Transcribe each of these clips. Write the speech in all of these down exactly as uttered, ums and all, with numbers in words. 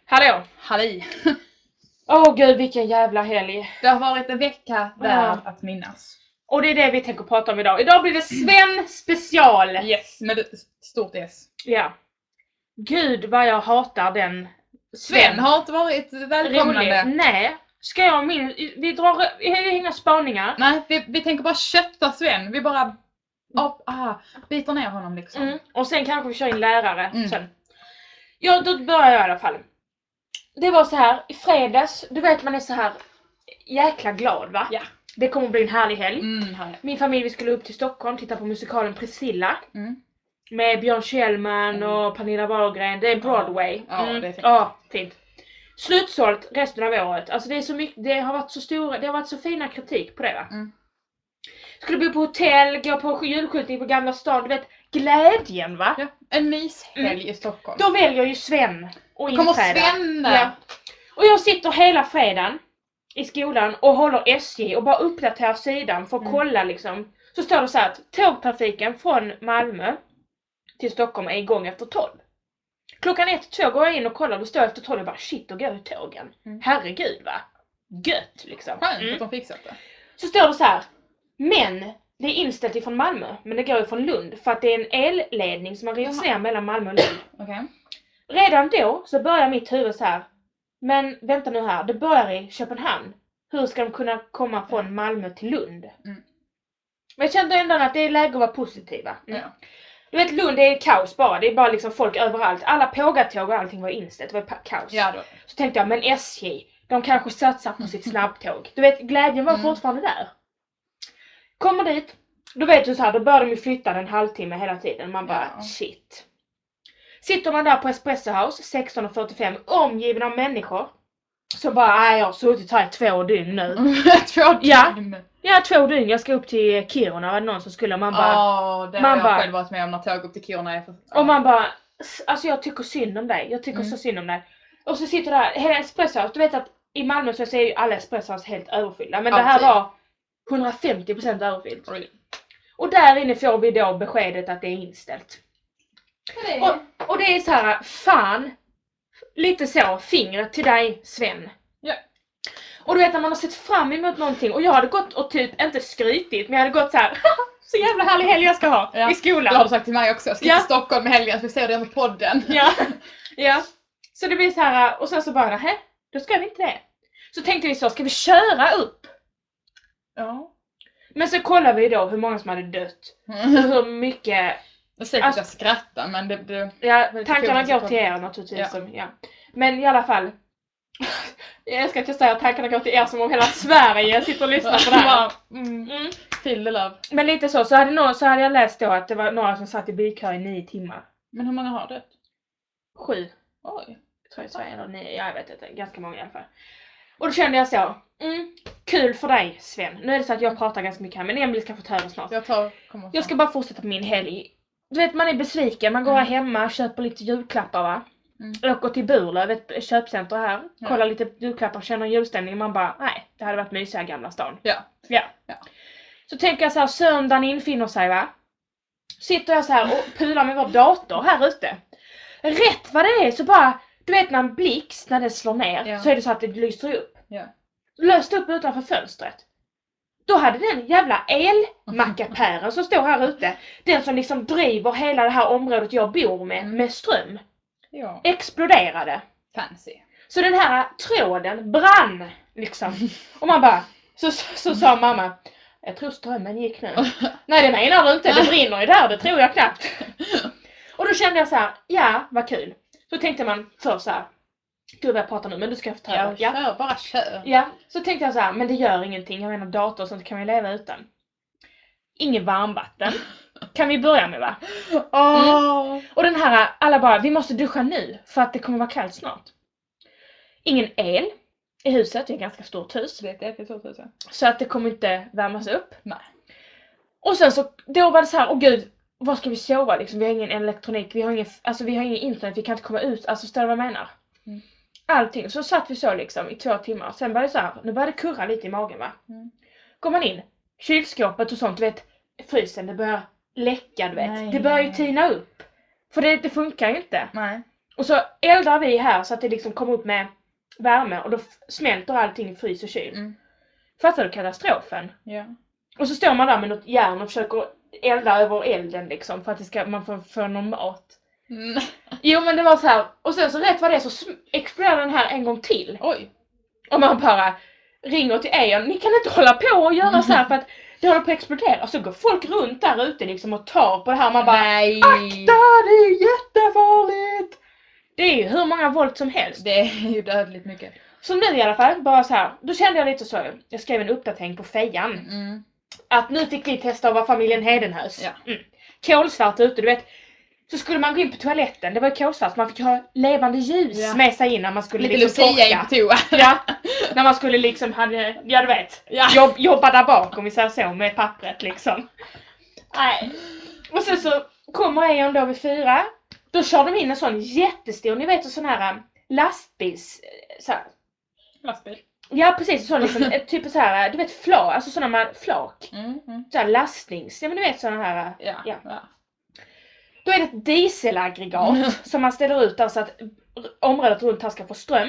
Hallå! Halli! Åh oh, gud, vilken jävla helg. Det har varit en vecka värd Ja. att minnas. Och det är det vi tänker prata om idag. Idag blir det Sven special. Yes, med ett stort S. Ja. Gud vad jag hatar den Sven, Sven. har inte varit välkomnande. Rolig. Nej. Ska jag min... Vi drar... Vi har inga spaningar. Nej, vi, vi tänker bara kötta Sven. Vi bara oh, ah, biter ner honom liksom. Mm. Och sen kanske vi kör in lärare Mm. sen. Ja, då börjar jag i alla fall. Det var så här, i fredags, du vet man är så här jäkla glad va? Ja. Det kommer bli en härlig helg. Mm, här. Min familj, vi skulle upp till Stockholm, titta på musikalen Priscilla. Mm. Med Björn Kjellman Mm. och Pernilla Wahlgren. Det är Broadway. Ja, Mm. det är fint. Ja, fint. Slutsålt resten av året. Alltså det är så mycket, det har varit så stora, det har varit så fina kritik på det va? Mm. Skulle bo på hotell, gå på julskjutning på Gamla stan. Du vet, glädjen va? Ja. En myshelg Mm. i Stockholm. Då väljer ju Sven och kommer inträda. Sven där. Ja. Och jag sitter hela fredagen i skolan och håller S J och bara uppdaterar sidan för att Mm. kolla liksom. Så står det så här att tågtrafiken från Malmö till Stockholm är igång efter tolv. Klockan ett, två går jag in och kollar, då står jag efter tolv och bara shit, då går ju tågen. Mm. Herregud va? Gött liksom. Skönt Mm. att de fixat det. Så står det så här, men det är inställt ifrån Malmö, men det går ju från Lund för att det är en elledning som har rivits Jaha. ner mellan Malmö och Lund. Okej. Redan då så börjar mitt huvud så här. Men vänta nu här, det börjar i Köpenhamn. Hur ska de kunna komma från Malmö till Lund? Mm. Men jag kände ändå att det är läge att vara positiva. Mm. Ja. Du vet, Lund är kaos bara. Det är bara liksom folk överallt. Alla pågatåg och allting var inställt. Det var pa- kaos. Ja då. Så tänkte jag, men S J, de kanske satsar på sitt snabbtåg. Du vet, glädjen var Mm. fortfarande där. Kommer dit. Då vet du så här, då börjar de ju flytta en halvtimme hela tiden. Man bara, Ja. shit. Sitter man där på Espresso House sexton fyrtiofem omgiven av människor. Så bara, nej jag har suttit här i två dygn nu. Två Ja. dygn. Ja, två dygn. Jag ska upp till Kiruna, var det någon som skulle. Och man bara, Ja, det man har jag bara- själv varit med om när tåg upp till Kiruna är för... och man bara, s- alltså jag tycker synd om dig. Jag tycker Mm. så synd om dig. Och så sitter där, hela Espresso House, du vet att i Malmö så är ju alla Espresso House helt överfyllda. Men det här Alltid. var hundrafemtio procent överfyllt. Oj. Och där inne får vi då beskedet att det är inställt. Och, och det är så här, fan, lite så, fingret till dig Sven. Ja. Och du vet när man har sett fram emot någonting och jag hade gått och typ, inte skrytit, men jag hade gått så här, så jävla härlig helg jag ska ha Ja. i Det skolan. har du sagt till mig också. Jag ska Ja. till Stockholm i helgen så vi ser det med podden. Ja, ja. Så det blir så här, och sen så bara, hä, då ska vi inte det. Så tänkte vi så, ska vi köra upp? Ja. Men så kollade vi då hur många som hade dött. Och hur mycket, Jag säger Alltså- att jag skrattar men det... det ja, lite tankarna komiskt går att- till er naturligtvis. Ja. Som, ja. Men i alla fall, jag älskar att jag säger att tankarna går till er som om hela Sverige sitter och lyssnar på det här. Mm. Mm. Feel the love. Men lite så, så hade, någon, så hade jag läst då att det var några som satt i bilkö i nio timmar. Men hur många har det? Sju. Oj. Tror jag Sverige eller nio, jag vet inte, ganska många i alla fall. Och då kände jag så, mm, kul för dig Sven. Nu är det så att jag pratar ganska mycket här, men Emil ska få ta över snart. Jag tar... Kommer Jag ska bara fortsätta på min helg. Du vet, man är besviken, man går Mm. här hemma, köper lite julklappar va. Mm. Åker till Burlöv, ett köpcenter här, Ja. kollar lite julklappar, känner en julstämning. Man bara, nej, det hade varit mysigare i Gamla stan. Ja. Ja. Ja. Så tänker jag så här, söndagen infinner sig va. Sitter jag så här och pular med vår dator här ute. Rätt vad det är så bara, du vet när en blixt, när det slår ner, Ja. så är det så att det lyser upp. Ja. Löst upp utanför fönstret. Då hade den jävla elmackapären som står här ute, den som liksom driver hela det här området jag bor med, Mm. med ström, Ja. exploderade. Fancy. Så den här tråden brann liksom. Och man bara, så, så, så sa mamma, jag tror strömmen gick nu. Nej det menar du inte, det brinner ju där, det tror jag knappt. Och då kände jag så här, ja vad kul. Så tänkte man först så här, gud vad jag pratar nu men du ska få ta Ja, över. Ja. kör, bara kör. Ja, så tänkte jag så här, men det gör ingenting, jag menar dator och sånt kan vi leva utan. Ingen varmvatten. Kan vi börja med va? Åh. Och den här, alla bara, vi måste duscha nu för att det kommer vara kallt snart. Ingen el i huset, det är ett ganska stort hus. Det är ett stort hus. Så att det kommer inte värmas upp. Nej. Och sen så, då var det så här, åh gud, var ska vi sova liksom? Vi har ingen elektronik, vi har ingen, alltså vi har ingen internet, vi kan inte komma ut, alltså förstår du vad jag menar? Mm. Allting, så satt vi så liksom i två timmar. Sen var det så här, nu började det kurra lite i magen va? Mm. Går man in, kylskåpet och sånt, du vet, frysen, det börjar läcka, du vet. Nej, det börjar ju nej. tina upp. För det, det funkar ju inte. Nej. Och så eldar vi här så att det liksom kommer upp med värme och då f- smälter allting i frys och kyl. Mm. Fattar du katastrofen? Ja. Och så står man där med något järn och försöker elda över elden liksom för att det ska, man får få någon mat. Mm. Jo men det var så här. Och sen så rätt vad det är så sm- exploderar den här en gång till. Oj. Och man bara ringer till er. Ni kan inte hålla på och göra så här för att det håller på att explodera. Och så går folk runt där ute liksom och tar på det här. Man bara, Nej. akta, det är jättefarligt! Det är ju hur många volt som helst. Det är ju dödligt mycket. Så nu i alla fall, bara så här. Då kände jag lite så, jag skrev en uppdatering på fejan. Mm. Att nu fick vi testa att vara familjen Hedenhös. Ja. Mm. Kolsvart ute, du vet. Så skulle man gå in på toaletten, det var ju kolsvart, man fick ha levande ljus Ja. med sig in när man skulle Lite liksom Lucia in torka. på toa. Ja, när man skulle liksom, hade, ja du vet, Ja. jobb, jobba där bak om vi säger så med pappret liksom. Nej. Och sen så kommer Eon då vid fyra, då kör de in en sån jättestor, ni vet en sån här lastbils, så här. Lastbil. Ja precis, sån liksom, ett typ så här, du vet flak, alltså såna man, flak. Mm. Mm. Så här lastnings, ja men du vet såna här. Ja. Ja. Ja. Då är det ett dieselaggregat som man ställer ut där så att området runt här ska få ström.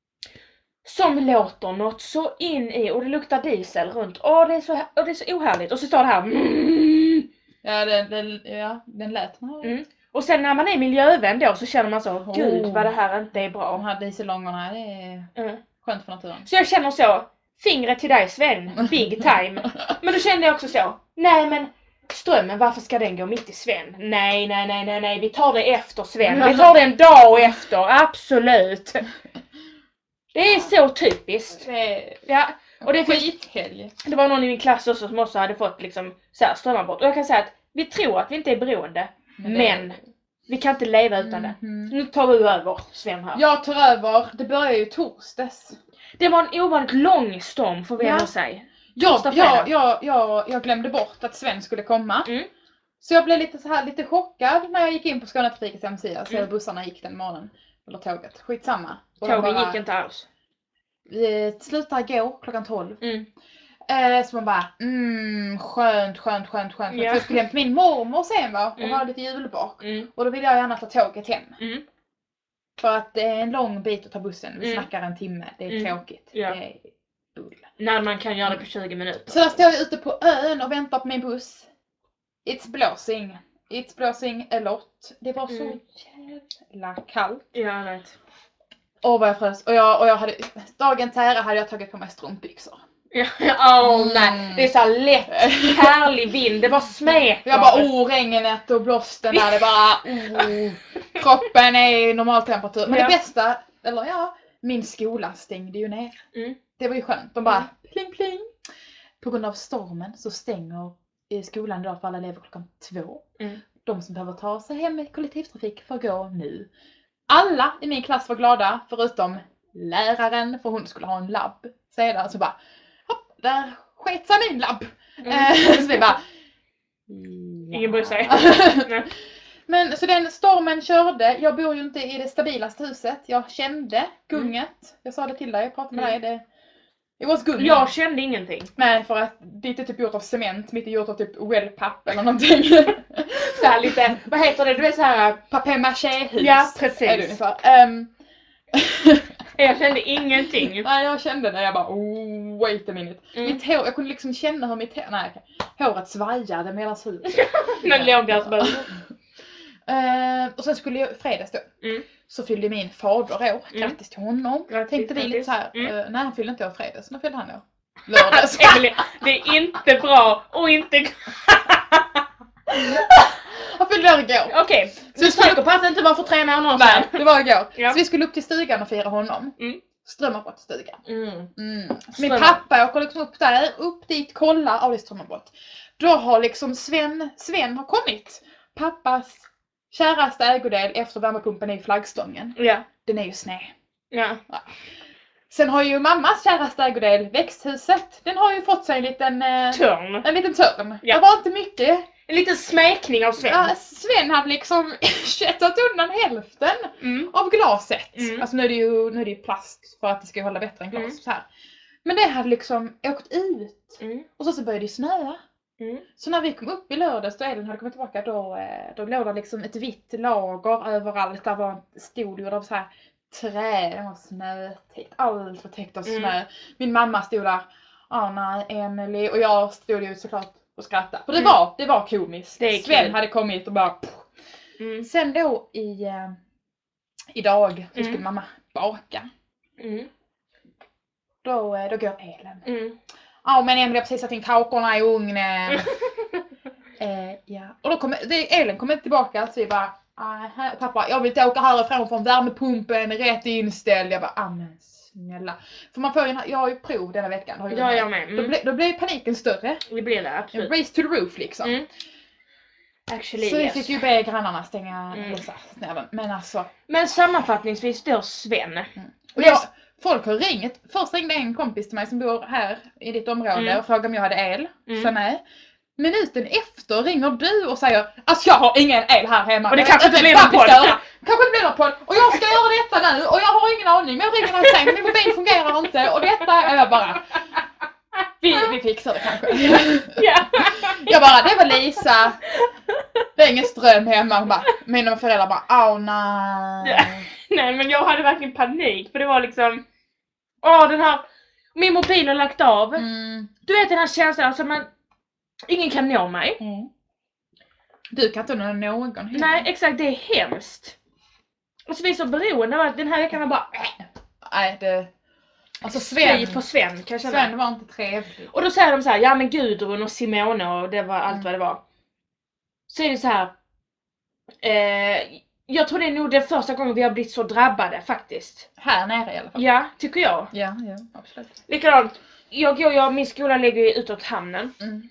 Som låter något så in i, och det luktar diesel runt. Åh, det är så, och det är så ohärligt. Och så står det här. Mm. Ja, den, den, ja, den lät. Mm. Och sen när man är miljövän då så känner man så, Oh. gud vad det här inte är bra. De här diesellångorna, det är Mm. skönt för naturen. Så jag känner så, fingret till dig Sven, big time. Men då kände jag också så, nej men strömmen, varför ska den gå mitt i Sven? Nej, nej, nej, nej, nej, vi tar det efter Sven. Vi tar det en dag efter, absolut. Det är så typiskt. Det är Ja, och det, finns, skithelg. det var någon i min klass också som också hade fått liksom så här strömavbrott. Och jag kan säga att vi tror att vi inte är beroende, Men men, det- vi kan inte leva utan det. Mhm. Nu tar du över Sven här. Jag tar över, det börjar ju torsdags. Det var en ovanligt lång storm får vi Ja. ändå säga. Jag, Torsdag, fredag. jag, jag, jag, jag glömde bort att Sven skulle komma. Mm. Så jag blev lite så här lite chockad när jag gick in på Skånetrafikens hemsida. Så Mm. bussarna gick den morgonen. Eller tåget. Skitsamma. Och de Tågen bara, gick inte alls. eh, slutar gå klockan tolv. Mm. Eh, så man bara, mm, skönt, skönt, skönt, skönt. Ja. För jag skulle hem till min mormor sen va? Och Mm. ha lite julbak. Mm. Och då ville jag gärna ta tåget hem. Mm. För att det är en lång bit att ta bussen. Vi Mm. snackar en timme. Det är Mm. tråkigt. Ja. Det är bull. När man kan göra det på tjugo minuter. Så där står jag ute på ön och väntar på min buss. It's blåsing. It's blåsing a lot. Det var så Mm. jävla kallt. Ja, jag vet. Åh vad jag frös. Och jag, och jag hade, dagen till ära hade jag tagit på mig strumpbyxor. Ja, åh Mm. nej. Det är så här lätt, härlig vind. Det bara smeker. Jag bara, oh regnet och blåsten där. Det bara, oh. Kroppen är i normaltemperatur. Men Ja. det bästa, eller ja, min skola stängde ju ner. Mm. Det var ju skönt. De bara, Mm. pling pling. På grund av stormen så stänger eh, skolan idag för alla elever klockan två. Mm. De som behöver ta sig hem med kollektivtrafik får gå nu. Alla i min klass var glada, förutom läraren, för hon skulle ha en labb sedan. Så bara, hopp, där sket sig min labb. Mm. Eh, så vi bara, Ingen bryr sig. Nej. Men så den stormen körde, jag bor ju inte i det stabilaste huset. Jag kände gunget. Jag sa det till dig, jag pratade med Mm. dig. Det, it was gung. Jag kände ingenting. Nej, för att det är typ gjort av cement, mitt är gjort av typ wellpapp eller någonting. Så här lite, vad heter det? Du vet så här. Papier-maché-hus. Ja, Är det precis. ungefär. Um, Jag kände ingenting. nej, jag kände det. Jag bara, oh, wait a minute. Mm. Mitt hår, jag kunde liksom känna hur mitt hår, nej, okej. Håret svajade medan huvudet. Men låg där så bara. Uh, och sen skulle jag, fredags då, Mm. så fyllde min fader år. Mm. Grattis till honom. Grattis, Tänkte vi lite grattis. så här, Mm. uh, nej han fyllde inte år fredags, när fyllde han år? Lördags. Emily, det är inte bra och inte... Han fyllde år igår. Okej, Så du är säker på att det inte var för tre månader Nej, sedan? det var igår. Ja. Så vi skulle upp till stugan och fira honom. Mm. Strömavbrott i stugan. Mm. Mm. Min Strömavbrott. pappa åker liksom upp där, upp dit, kollar, av det är strömavbrott. Då har liksom Sven, Sven har kommit. Pappas käraste ägodel efter värmepumpen är flaggstången. Ja. Den är ju sned. Ja. Sen har ju mammas käraste ägodel, växthuset. Den har ju fått sig en liten, eh, Törn. en liten törn. Ja. Det var inte mycket. En liten smekning av Sven. Ja, Sven hade liksom köttat undan hälften Mm. av glaset. Mm. Alltså nu är det ju nu är det ju plast för att det ska hålla bättre än glas. Mm. Så här. Men det hade liksom åkt ut. Mm. Och så, så började det snöa. Mm. Så när vi kom upp i lördags då Elin hade kommit tillbaka då, eh, då låg det liksom ett vitt lager överallt. Där var en stol gjord av så här trä, det var snötäckt, allt var täckt av snö. Mm. Min mamma stod där, ja nej Emily, och jag stod ju såklart och skrattade. För det Mm. var, det var komiskt. Det är Sven kul. hade kommit och bara... Mm. Sen då i, eh, idag så skulle Mm. mamma baka. Mm. Då, eh, då går Elin. Mm. Ja men Emily har precis satt in kakorna i ugnen. eh, ja. Och då kommer, det, Elin kommer inte tillbaka så vi bara, ah, pappa jag vill inte åka härifrån från värmepumpen rätt inställd. Jag bara, ah men snälla. För man får ju, jag har ju prov denna veckan. Har ju Ja, jag med. Då, Mm. blir, då blir paniken större. Det blir det, En absolut. race to the roof liksom. Mm. Actually, Så vi yes. fick ju be grannarna stänga Mm. låsa snäven. Men alltså. Men sammanfattningsvis då Sven. Och jag, folk har ringt. Först ringde en kompis till mig som bor här i ditt område Mm. och frågade om jag hade el. Mm. Så nej. Minuten efter ringer du och säger alltså jag har ingen el här hemma. Och det Jag kanske vet inte blir vad någon vi podd. ska göra. Kanske inte blir någon podd. Och jag ska göra detta nu och jag har ingen aning. Men jag ringer dig sen. Min mobil fungerar inte. Och detta är jag bara. Vi, vi fixar det kanske. Ja. Jag bara, det var Lisa. Det är ingen ström hemma. Hon bara, mina föräldrar bara, åh nej. Ja. Nej men jag hade verkligen panik för det var liksom åh den här min mobil har lagt av. Mm. Du vet den här känslan alltså man ingen kan nå mig. Mm. Du kan inte nå någon heller. Nej exakt det är hemskt. Och så vi är så beroende av att den här veckan var bara Nej det. Alltså Sven Sven. på Sven kan jag känna. Sven var inte trevlig. Och då säger de så här, ja men Gudrun och Simone och det var allt Mm. vad det var. Så är det så här. Eh, jag tror det är nog den första gången vi har blivit så drabbade faktiskt. Här nere i alla fall. Ja, tycker jag. Ja, ja, absolut. Likadant, jag går jag, min skola ligger ju utåt hamnen. Mm.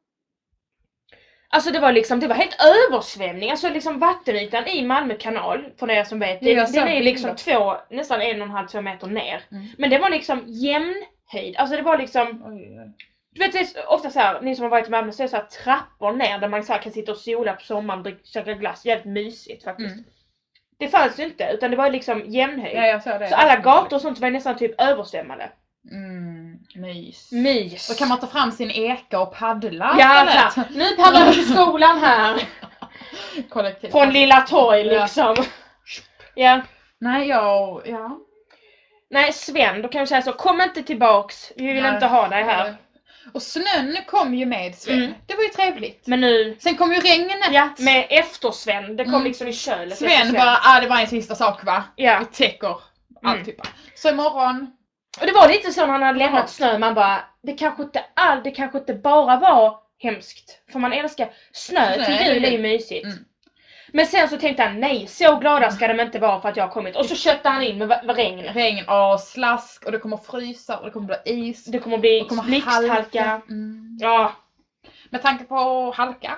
Alltså det var liksom, det var helt översvämning. Alltså liksom vattenytan i Malmö kanal, för er som vet. Ja, jag Den, såg den är bilder. liksom två, nästan en och en halv, två meter ner. Mm. Men det var liksom jämn höjd. Alltså det var liksom, Oj, oj. du vet det är ofta så här, ni som har varit i Malmö så är det så här trappor ner där man så här kan sitta och sola på sommaren och dricka, käka glass. Jävligt mysigt faktiskt. Mm. Det fanns ju inte, utan det var liksom jämnhöjd. Ja, jag såg det. Så alla gator och sånt var nästan typ översvämmade. Mm, mys. Mys. Då kan man ta fram sin eka och paddla. Ja, istället. så här, nu paddlar vi till skolan här. Kollektivt. Från Lilla Torg Ja. liksom. Ja. Nej, jag... Ja. Nej, Sven, då kan vi säga så. Kom inte tillbaks. Vi vill Nej. inte ha dig här. Och snön kom ju med Sven. Mm. Det var ju trevligt. Men nu, Sen kom ju regnet. ja, med efter Sven. Det kom Mm. liksom i kölet. efter Sven bara, ah, det var en sista sak va? Ja. Vi täcker Mm. alltihopa. Så imorgon... Och det var lite så när han hade lämnat Jaha. snö. Man bara, det kanske inte all, det kanske inte bara var hemskt. För man älskar snö. Snö, Till det är jul är ju det. mysigt. Mm. Men sen så tänkte han, nej, så glada ska de inte vara för att jag har kommit. Och så köttade han in med va- regn. Regn och slask och det kommer frysa och det kommer bli is. Det kommer bli Det kommer blixthalka. Mm. Ja. Med tanke på halka.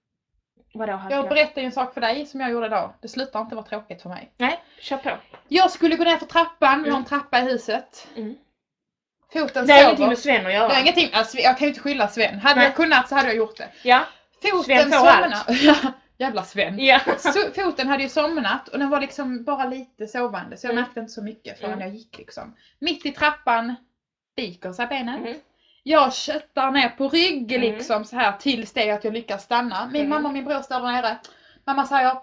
Vadå halka? Jag berättade ju en sak för dig som jag gjorde idag. Det slutar inte vara tråkigt för mig. Nej, kör på. Jag skulle gå ner för trappan. Vi har en Mm. trappa i huset. Mm. Foten Det har ingenting sover. med Sven att göra. Det har ingenting. Alltså, jag kan ju inte skylla Sven. Hade Nej. jag kunnat så hade jag gjort det. Ja. Foten Sven får somnade. Jävla Sven. Ja. Så, foten hade ju somnat och den var liksom bara lite sovande. Så jag Mm. märkte inte så mycket förrän Mm. jag gick liksom. Mitt i trappan viker sig benet. Mm. Jag köttar ner på rygg Mm. liksom så här tills det att jag lyckas stanna. Min Mm. mamma och min bror står där nere. Mamma säger,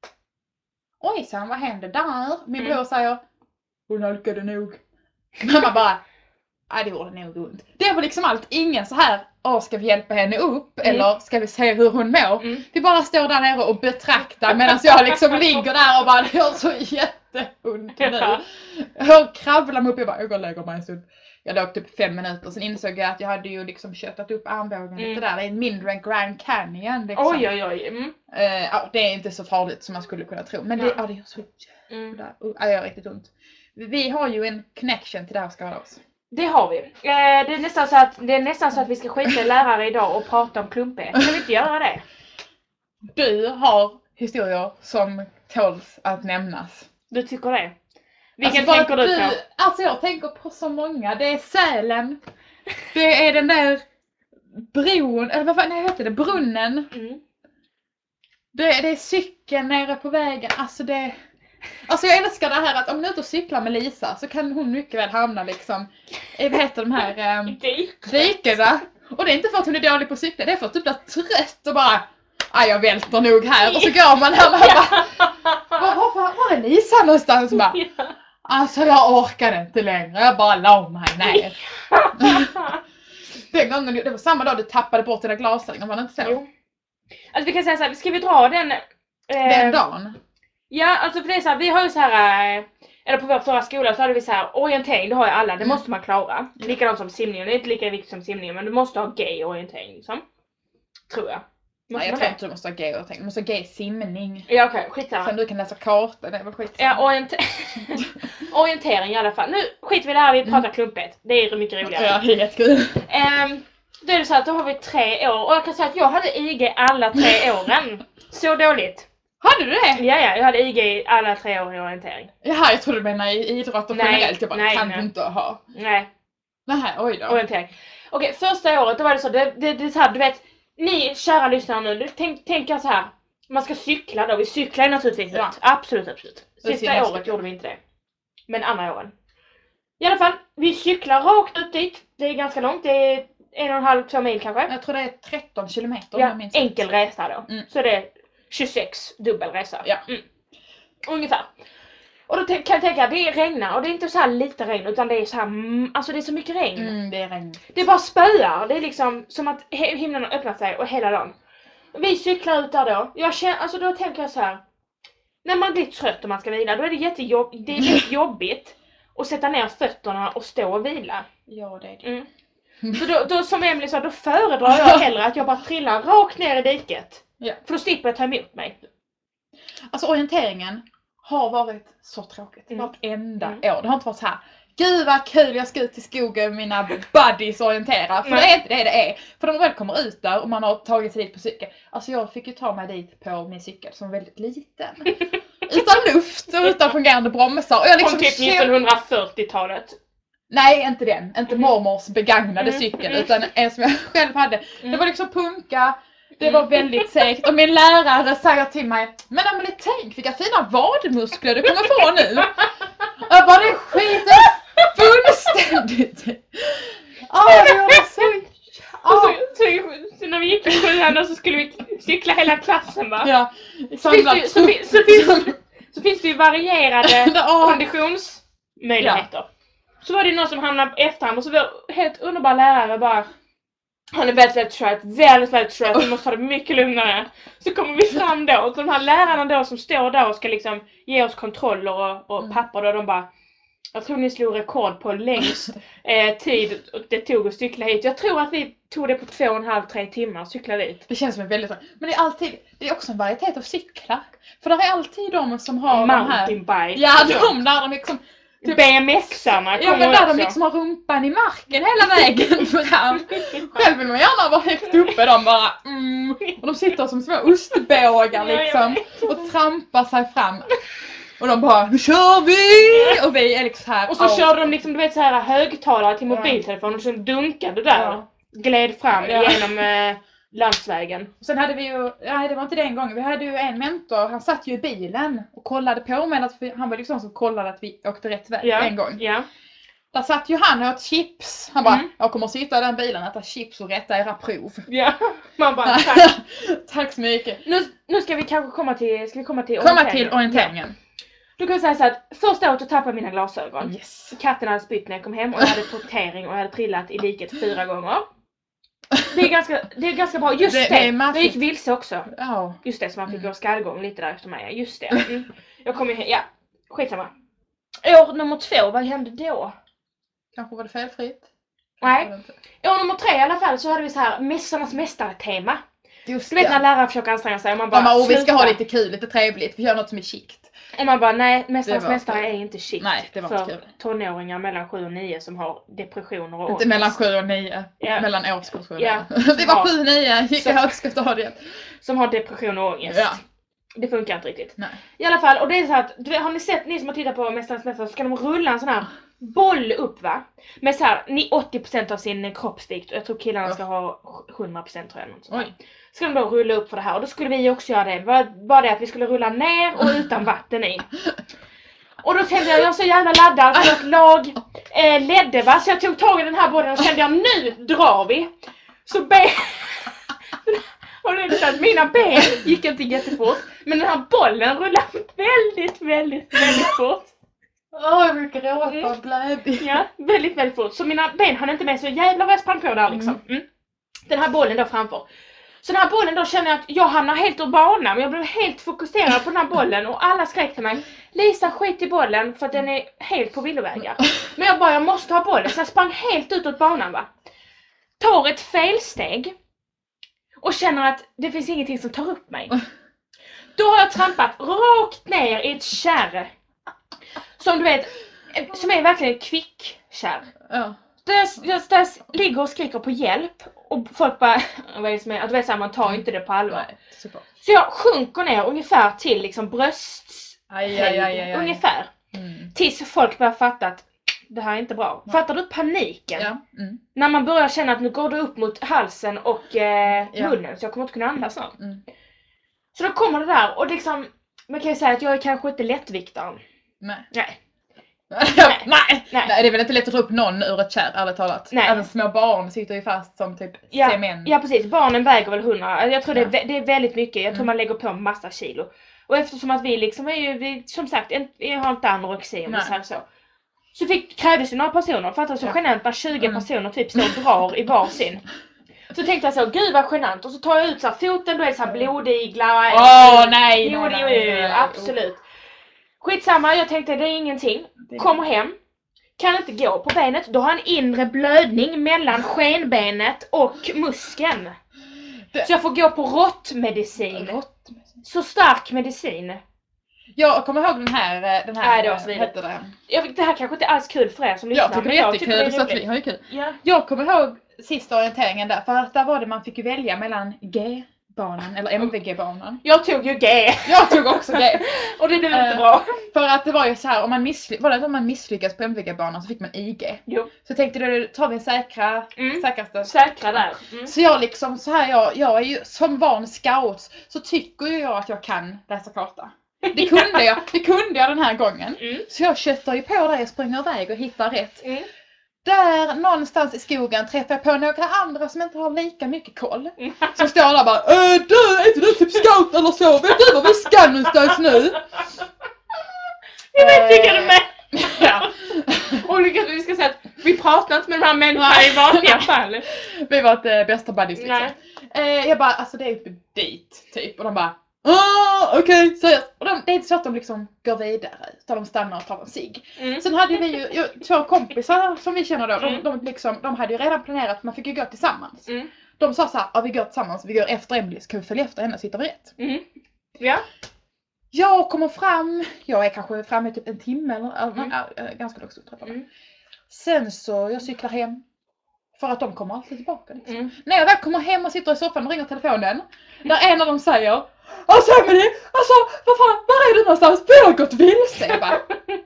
ojsan vad hände där? Min Mm. bror säger, hon halkade nog. Mamma bara, nej det gjorde nog ont. Det var liksom allt, ingen så här, åh ska vi hjälpa henne upp Mm. eller ska vi se hur hon mår? Mm. Vi bara står där nere och betraktar medan jag liksom ligger där och bara, det gör så jätteont nu. Ja. Jag kravlar mig upp, jag bara, jag går och lägger mig en stund. Jag låg typ fem minuter, sen insåg jag att jag hade ju liksom köttat upp armbågen Mm. lite där. Det är mindre än Grand Canyon liksom. Oj oj oj. Mm. Eh, ja, det är inte så farligt som man skulle kunna tro. Men det, Ja. ja, det gör så Mm. jävla, uh, ja, det gör riktigt ont. Vi har ju en connection till det här skada oss. Det har vi. Eh, det, är nästan så att, det är nästan så att vi ska skita i lärare idag och prata om klumpighet. Kan vi inte göra det? Du har historier som tåls att nämnas. Du tycker det? Vilken bara tänker du på? Alltså jag tänker på så många. Det är Sälen. Det är den där bron, eller vad fan nej, heter det? Brunnen. Mm. Det är, det är cykeln nere på vägen. Alltså det... Alltså jag älskar det här att om du är ute och cyklar med Lisa så kan hon mycket väl hamna liksom i, vad heter de här, um, Dit. dikena. Och det är inte för att hon är dålig på att cykla, det är för att du blir trött och bara, aj jag välter nog här. Och så går man här och bara, var, var, var, var är Lisa någonstans? Och bara, alltså jag orkade inte längre, jag bara la mig ner. Den gången, det var samma dag du tappade bort dina glasögon, var det inte så? Jo. Alltså vi kan säga så här, ska vi dra den... Eh, den dagen? Ja, alltså för det är så här, vi har ju så här... Eh, eller på vår förra skola så hade vi så här, orientering, det har ju alla, det mm. måste man klara. Mm. Likadant som simningen, det är inte lika viktigt som simningen, men du måste ha gay-orientering liksom. Tror jag. Nej, jag tror inte du måste ha gay-orientering, du måste ha gay-simning. Ja okej, okay, skitsamma. Sen du kan läsa kartan, det är väl skitsamma. Ja, orienter- orientering i alla fall. Nu skiter vi där, vi pratar mm. klumpet. Det är mycket roligare. Ja, det är jättekul. Um, då är det så att då har vi tre år, och jag kan säga att jag hade I G alla tre åren. Så dåligt. Hade du det? Ja, ja, jag hade I G alla tre år i orientering. Jaha, jag trodde du menade i idrott och nej, generellt. Jag bara, nej, kan nej. du inte ha? Nej. Nej, oj då. Orientering. Okej, första året då var det så, det, det, det är så här, du vet, ni kära lyssnare nu, tänk, tänk så här, man ska cykla då, vi cyklar naturligtvis ja. ut. Absolut, absolut. Sista året gjorde vi inte det. Men andra åren. I alla fall, vi cyklar rakt ut dit, det är ganska långt, det är en och en halv, två mil kanske. Jag tror det är tretton kilometer. Ja, enkel resa då. Mm. Så det är tjugosex dubbelresa. Ja. Mm. Ungefär. Och då kan jag tänka, det regnar och det är inte så här lite regn utan det är så här, alltså det är så mycket regn. Mm, det är regn. Det är bara spöar, det är liksom som att himlen har öppnat sig och hela dagen. Vi cyklar ut där då. Jag känner, alltså då tänker jag så här, när man blir trött och man ska vila, då är det jättejobb, det är väldigt jobbigt att sätta ner fötterna och stå och vila. Ja, det är det. Mm. Så då, då som Emily sa, då föredrar jag hellre att jag bara trillar rakt ner i diket. Ja. För då slipper jag ta emot mig. Alltså orienteringen har varit så tråkigt. Mm. Vartenda mm. år. Det har inte varit så här. Gud vad kul, jag ska ut i skogen med mina buddies och orientera. För mm. det är inte det det är. För de väl kommer ut där och man har tagit sig dit på cykel. Alltså jag fick ju ta mig dit på min cykel som var väldigt liten. Utan luft och utan fungerande bromsar. Och jag liksom från typ nittonhundrafyrtiotalet. Nej, inte den. Inte Mm. mormors begagnade Mm. cykel. Mm. Utan en som jag själv hade. Mm. Det var liksom punka. Det var väldigt segt. Och min lärare säger till mig, men Amelie, tänk vilka fina vadmuskler du kommer få nu. Jag bara, det skiter fullständigt. Åh, oh, det var så... Oh. Så, så, så när vi gick i sjuan så skulle vi cykla hela klassen va? Ja. Så finns, det, så, så, så, finns, så finns det ju varierade konditionsmöjligheter. Ja. Så var det någon som hamnade efterhand och så var det helt underbar lärare bara, han är väldigt, väldigt trött, väldigt, väldigt trött, vi måste ha det mycket lugnare. Så kommer vi fram då, och de här lärarna då som står där och ska liksom ge oss kontroller och, och papper då, de bara, jag tror ni slog rekord på längst eh, tid det tog att cykla hit. Jag tror att vi tog det på två och en halv, tre timmar att cykla dit. Det känns som en väldigt, men det är alltid, det är också en varietet av cyklar. För det är alltid de som har mountain de här, bike. ja de där de liksom, typ, B M X-arna kommer. Ja men där också. De liksom har rumpan i marken hela vägen fram. Själv vill man gärna vara högt uppe, de bara mm, och de sitter som små ostbågar liksom och trampar sig fram. Och de bara, nu kör vi! Och vi är liksom här. Och så oh. körde de liksom, du vet, så här högtalare till mobiltelefonen och så dunkade där. Ja. Gled fram ja. genom eh, landsvägen. Och sen hade vi ju, nej det var inte den gången, vi hade ju en mentor, han satt ju i bilen och kollade på med att vi, han var liksom som kollade att vi åkte rätt väg ja. en gång. Ja. Där satt ju han och åt chips. Han bara, mm. jag kommer att sitta i den bilen och äta chips och rätta era prov. Ja, man bara, tack. Tack så mycket. Nu, nu ska vi kanske komma till, ska vi komma till komma orienteringen. till orienteringen. Då kan vi säga så att första året tappade mina glasögon. Yes. Katten hade spytt när jag kom hem och jag hade tortering och jag hade trillat i diket fyra gånger. Det är ganska, det är ganska bra. Just det, det, det jag gick vilse också. Oh. Just det, så man fick gå skallgång lite där efter mig. Just det. Mm. Jag kom ju hem, ja, skitsamma. År nummer två, vad hände då? Kanske var det felfritt? Nej. År nummer tre i alla fall så hade vi så här Mästarnas mästare-tema. Just du vet det. När lärare försöker anstränga sig och man bara, bara vi ska ha lite kul, lite trevligt, vi gör något som är chikt. Och man bara, nej, Mästarnas mästare är inte chikt. Nej, det var för inte kul. Tonåringar mellan sju och nio som har depressioner och inte mellan sju och nio, ja. mellan årskurs sju och ja. det var sju och nio, gick i högstadiet. Som har depression och ångest. Ja. Det funkar inte riktigt. Nej. I alla fall, och det är så att, du vet, har ni sett, ni som har tittat på Mästarnas mästare, så ska de rulla en sån här boll upp va? Med så här, åttio procent av sin kroppsvikt, och jag tror killarna ska ha hundra procent tror jag. Något sånt. Ska de då rulla upp för det här, och då skulle vi också göra det. Bara, bara det att vi skulle rulla ner och utan vatten i. Och då kände jag, jag var så jävla laddad för ett lag eh, ledde va, så jag tog tag i den här bollen och kände jag, nu drar vi. Så ben... Och det är så att mina ben gick inte jättefort. Men den här bollen rullade väldigt, väldigt, väldigt fort. Åh, jag brukar gråta Mm. av glädje. Ja, väldigt, väldigt fort. Så mina ben hann inte med så jävla vad jag sprang på där liksom. Mm. Den här bollen då framför. Så den här bollen då känner jag att jag hamnar helt ur banan. Men jag blev helt fokuserad på den här bollen. Och alla skrek till mig: Lisa, skit i bollen för att den är helt på villovägar. Men jag bara, jag måste ha bollen. Så jag sprang helt utåt banan va. Tar ett felsteg. Och känner att det finns ingenting som tar upp mig. Då har jag trampat rakt ner i ett kärr. Som du vet, som är verkligen ett kvickkärr. Ja. Där, där, där ligger och skriker på hjälp. Och folk bara, vad är det som är? Att du vet så här, man tar inte det på allvar. Nej, super. Så jag sjunker ner ungefär till liksom bröst. Aj, aj, aj, aj, aj. Ungefär. Mm. Tills folk börjar fatta att det här är inte bra. Nej. Fattar du paniken? Ja. Mm. När man börjar känna att nu går det upp mot halsen och eh, Ja. munnen. Så jag kommer inte kunna andas snart. Mm. Så då kommer det där och liksom, man kan ju säga att jag är kanske inte lättviktaren. Nej. Nej. Nej. Nej. Nej. Nej, det är väl inte lätt att dra upp någon ur ett kärr, ärligt talat. Nej. Även små barn sitter ju fast som typ Ja, cement. ja precis, barnen väger väl hundra. Jag tror Ja. det, är, vä- det är väldigt mycket. Jag tror Mm. man lägger på massa kilo. Och eftersom att vi liksom är ju, vi, som sagt, en, vi har inte anorexi om vi Nej. säger så. Så fick, krävdes ju några personer, fattar du så Ja. genant när tjugo Mm. personer typ står och drar i varsin. Så tänkte jag så, gud vad genant. Och så tar jag ut så här, foten, då är det så här blodiglar. Åh nej, Jo, nej, det nej, är ju nej. absolut. Skitsamma, jag tänkte det är ingenting. Det- Kommer hem. Kan inte gå på benet. Då har en inre blödning mellan skenbenet och muskeln. Det- Så jag får gå på råttmedicin. Rått. Så stark medicin. Jag kommer ihåg den här, eh, den här, Nej, det var eh, så vidare. hette det? Jag, det här kanske inte alls kul för er som lyssnar. Jag tycker men det är jättekul, är så att vi roligt. har ju kul. Ja. Jag kommer ihåg sista orienteringen där, för att där var det man fick ju välja mellan G-banan eller M V G-banan. Jag tog ju G. Jag tog också G. Och det blev inte Eh, bra. För att det var ju så här, om man, missly- var det om man misslyckades på M V G-banan så fick man I G. Jo. Så jag tänkte då tar vi en säkra, Mm. säkraste. Säkra där. Mm. Så jag liksom så här, jag, jag är ju som van scout så tycker ju jag att jag kan läsa karta. Det kunde jag, det kunde jag den här gången. Mm. Så jag köttar ju på det och springer iväg och hittar rätt. Mm. Där någonstans i skogen träffar jag på några andra som inte har lika mycket koll. Mm. Som står där och bara äh, du, är inte du typ scout eller så? Vet du var vi ska någonstans nu? Jag vet vilka de är. Ja. Och vi ska säga att vi pratar inte med de här människorna i vanliga fall. Vi var ett äh, bästa buddies liksom. Nej. Eh, jag bara, alltså det är uppe dit typ. Och de bara, ah okej, okay, seriöst. Och de, det är inte så att de liksom går vidare. Utan de stannar och tar en cigg. Mm. Sen hade vi ju jag, två kompisar som vi känner då. Mm. De, de, liksom, de hade ju redan planerat att man fick ju gå tillsammans. Mm. De sa såhär, ja vi går tillsammans, vi går efter Emily, så kan vi följa efter henne så hittar vi rätt. Mm. Ja. Jag kommer fram, jag är kanske framme i typ en timme eller Mm. ja, ja, ganska lågt upp. Mm. Sen så jag cyklar hem. För att de kommer alltid tillbaka. Liksom. Mm. När jag väl kommer hem och sitter i soffan och ringer telefonen. Där en av dem säger, alltså Emily, alltså vad fan, var är du någonstans? Vi har gått vilse. Jag bara,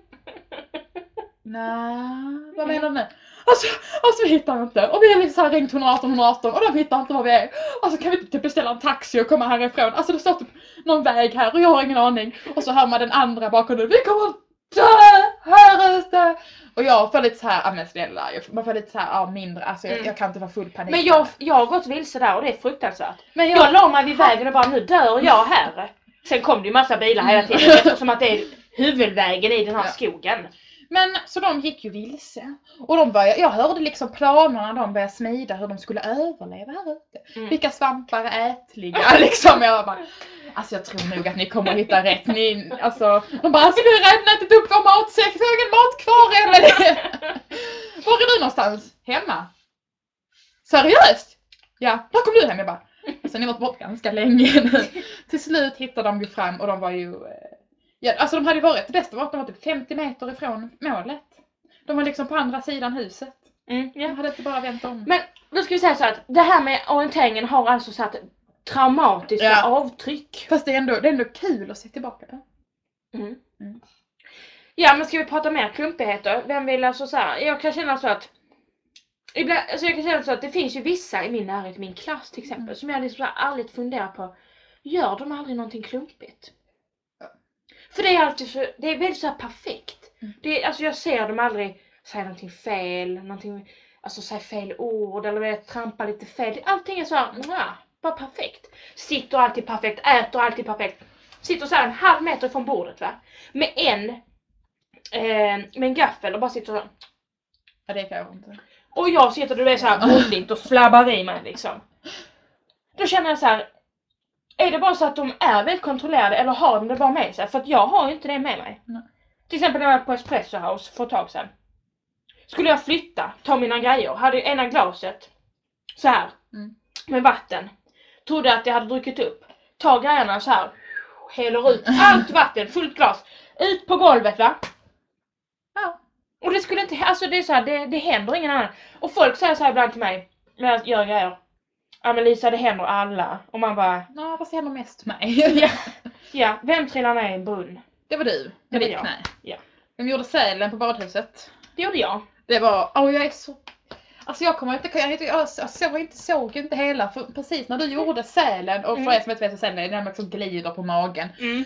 nej, vad menar du nu? Alltså, alltså vi hittar inte. Och vi har liksom så här ringt hundraarton hundraarton och de hittar inte var vi är. Alltså kan vi inte typ beställa en taxi och komma härifrån? Alltså det står typ någon väg här och jag har ingen aning. Och så hör man den andra bakgrunden, vi kommer att dö här ute. Och jag får lite så här, ja men snälla, man får lite så här, ja mindre, alltså jag, Mm. jag kan inte vara full panik. Men jag, jag har gått vilse där och det är fruktansvärt. men Jag, jag la mig vid vägen och bara, nu dör jag här. Sen kom det ju massa bilar hela tiden eftersom att det är huvudvägen i den här Ja. skogen. Men så de gick ju vilse. Och de började, jag hörde liksom planerna de började smida hur de skulle överleva här ute. Mm. Vilka svampar är ätliga liksom. Jag bara, alltså jag tror nog att ni kommer att hitta rätt. Ni, alltså, de bara, alltså vi har redan ätit upp vår matsäck, vi har ingen mat kvar eller? Var är du någonstans? Hemma? Seriöst? Ja, där kom du hem. Jag bara, alltså ni har varit bort ganska länge nu. Till slut hittade de ju fram och de var ju... Ja, alltså de hade ju varit, det bästa var att de var typ femtio meter ifrån målet. De var liksom på andra sidan huset. Mm, De ja. hade inte bara vänt om. Men då ska vi säga så att det här med orienteringen har alltså satt traumatiska Ja. avtryck. Fast det är, ändå, det är ändå kul att se tillbaka på. Mm. Mm. Ja, men ska vi prata mer klumpigheter? Vem vill alltså så här, jag kan känna så att ibland, alltså jag kan känna så att det finns ju vissa i min närhet, i min klass till exempel, Mm. som jag liksom så här ärligt funderar på, gör de aldrig någonting klumpigt? Ja. För det är alltid så, det är väldigt så här perfekt. Mm. Det är, alltså jag ser dem aldrig säga någonting fel, någonting, alltså säga fel ord eller vet, trampa lite fel. Allting är så här, ja, bara perfekt. Sitter alltid perfekt, äter alltid perfekt. Sitter så här en halv meter från bordet, va? Med en, eh, med en gaffel och bara sitter så här. Ja, det kan jag inte. Och jag sitter, du vet, så här måttligt och flabbar i mig liksom. Då känner jag så här, är det bara så att de är väldigt kontrollerade eller har de det bara med sig? För att jag har ju inte det med mig. Nej. Till exempel när jag var på Espresso House för ett tag sedan. Skulle jag flytta, ta mina grejer, hade ena glaset så här Mm. med vatten. Trodde att jag hade druckit upp. Ta grejerna så här, häller ut allt vatten, fullt glas, ut på golvet, va? Ja. Och det skulle inte, alltså det är så här, det, det händer ingen annan. Och folk säger så här ibland till mig när jag gör grejer. Ja men Lisa, det händer alla. Och man bara, Ja, vad händer mest mig? ja, ja, vem trillar ner i en brunn? Det var du, Det med var ditt jag. knä. Ja. Vem gjorde sälen på badhuset? Det gjorde jag. Det var, åh oh, jag är så... Alltså jag kommer inte, jag, jag, jag, jag inte, såg inte hela, för precis när du gjorde sälen, och för Mm. er som inte vet vad sälen är, det är när man glider på magen. Mm.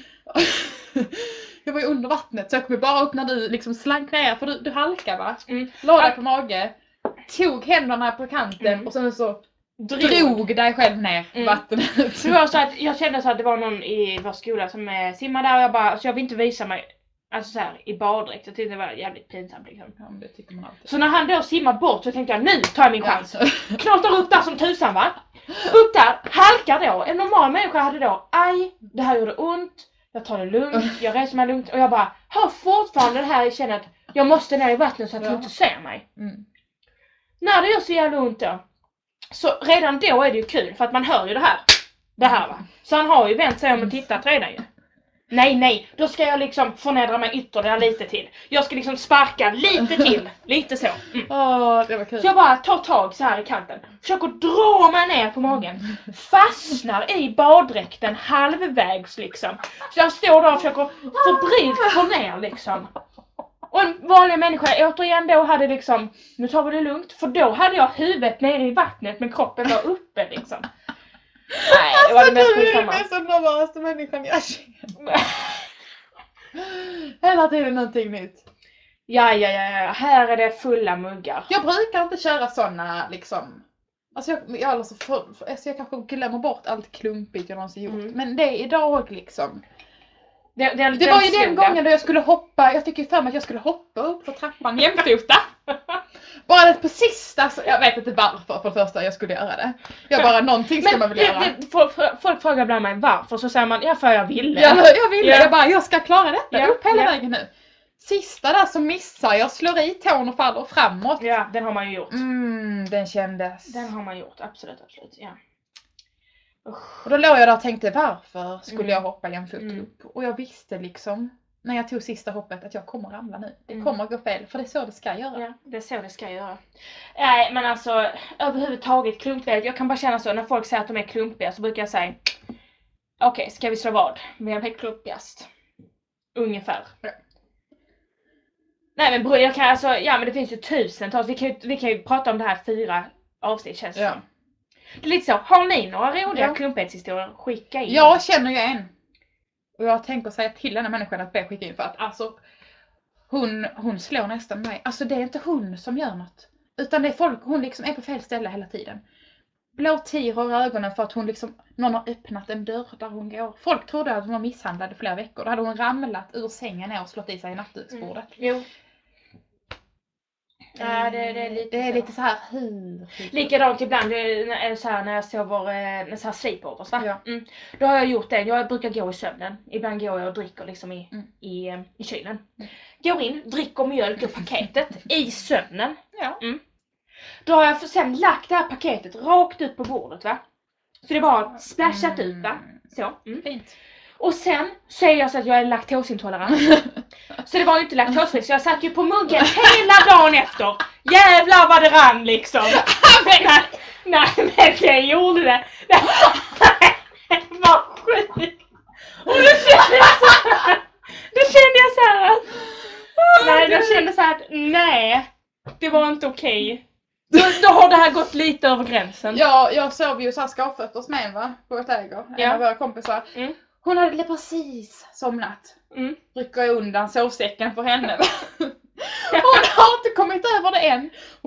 Jag var ju under vattnet så jag kom bara upp när du liksom slank ner, för du, du halkade, va? Mm. La dig på mage, tog händerna på kanten Mm. och sen så Drog. drog dig själv ner i Mm. vattnet. Det var så att jag kände så att det var någon i vår skola som eh, simmade där och jag bara, alltså jag vill inte visa mig alltså så här, i baddräkt. Jag tyckte det var jävligt pinsamt liksom. Ja, men det tycker man alltid. Så när han då simmar bort så tänkte jag, nu tar jag min chans. Ja. Knåtar upp där som tusan, va? Upp där, halkar då. En normal människa hade då, aj, det här gjorde ont. Jag tar det lugnt, jag reser mig lugnt. Och jag bara, har fortfarande det här i kännet att jag måste ner i vattnet så att Ja. du inte ser mig. Mm. När det gör så jävla ont då, så redan då är det ju kul för att man hör ju det här. Det här, va? Så han har ju vänt sig om och tittat redan ju. Nej, nej, då ska jag liksom förnedra mig ytterligare lite till. Jag ska liksom sparka lite till, lite så. Mm. Åh, det var kul. Så jag bara tar tag så här i kanten, försöker dra mig ner på magen, fastnar i baddräkten halvvägs liksom. Så jag står där och försöker febrilt få ner liksom. Och en vanlig människa återigen då hade liksom, nu tar vi det lugnt, för då hade jag huvudet nere i vattnet men kroppen var uppe liksom. Nej, det var det mest Du är pinsamma. den mest nervösa människan jag känner. Hela tiden någonting nytt. Ja, ja, ja, ja, här är det fulla muggar. Jag brukar inte köra såna liksom. Alltså jag, jag, alltså för, för, alltså jag kanske glömmer bort allt klumpigt jag någonsin gjort. Mm. Men det är idag liksom. Det, det, Det var ju den gången då jag skulle hoppa, jag fick ju för mig att jag skulle hoppa upp för trappan jämfota. Bara det på sista, så, jag vet inte varför för det första jag skulle göra det. Jag bara, någonting ska Men man väl det, göra. det, folk, folk frågar bland mig varför, så säger man, ja för jag ville. Ja, jag ville, Ja. jag bara, jag ska klara detta, Ja, upp hela ja. vägen nu. Sista där så missar jag, slår i tån och faller framåt. Ja, den har man ju gjort. Mm, den kändes. Den har man gjort, absolut, absolut, ja. Usch. Och då låg jag där och tänkte, varför skulle Mm. jag hoppa jämfota Mm. upp? Och jag visste liksom, när jag tog sista hoppet, att jag kommer ramla nu. Det Mm. kommer att gå fel, för det är så det ska göra. Ja, det är så det ska göra. Nej, men alltså överhuvudtaget klumpighet. Jag kan bara känna så, när folk säger att de är klumpiga så brukar jag säga, okej, okay, ska vi slå vad? Vem är klumpigast? Ungefär. Ja. Nej men bror, jag kan alltså, ja men det finns ju tusentals, vi kan ju, vi kan ju prata om det här fyra avsnitt känns det Ja. som. Det är lite så, har ni några roliga Ja. klumpighetshistorier, skicka in. Jag känner ju en. Och jag tänker säga till den här människan att be skicka in, för att alltså hon, hon slår nästan mig. Alltså det är inte hon som gör något. Utan det är folk, hon liksom är på fel ställe hela tiden. Blå tiror i ögonen för att hon liksom, någon har öppnat en dörr där hon går. Folk trodde att hon var misshandlad i flera veckor. Då hade hon ramlat ur sängen ner och slått i sig i nattduksbordet. Jo. Ja, det, det är lite Det är så. lite så här, hur? Likadant ibland det är så här, när jag sover, eh, så här sleepovers, va? Ja. Mm. Då har jag gjort det, jag brukar gå i sömnen. Ibland går jag och dricker liksom i, Mm. i, eh, i kylen. Mm. Går in, dricker mjölk ur paketet i sömnen. Ja. Då har jag för sen lagt det här paketet rakt ut på bordet, va? Så det bara splashat ut, va? Så. Mm. Fint. Och sen säger jag så att jag är laktosintolerant. Så det var ju inte laktosfritt, så jag satt ju på muggen hela dagen efter. Jävlar vad det rann liksom. nej, nej men det gjorde det. Det var sjukt. Och då kände jag så här, då kände jag så här att, nej, jag kände så här att nej, det var inte okej. Då, då har det här gått lite över gränsen. Ja, jag sov ju så här skavfötters med, va? På ett läger. En Ja. av våra kompisar. Mm. Hon hade precis somnat. Mm. Rycker jag undan sovsäcken för henne. Hon har inte kommit över det än.